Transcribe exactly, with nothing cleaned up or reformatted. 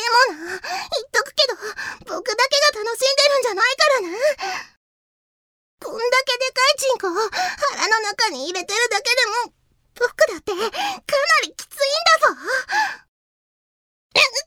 もな、言っとくけど、僕だけが楽しんでるんじゃないからな。こんだけでかいチンコを腹の中に入れてるだけでも、僕だってかなりきついんだぞ。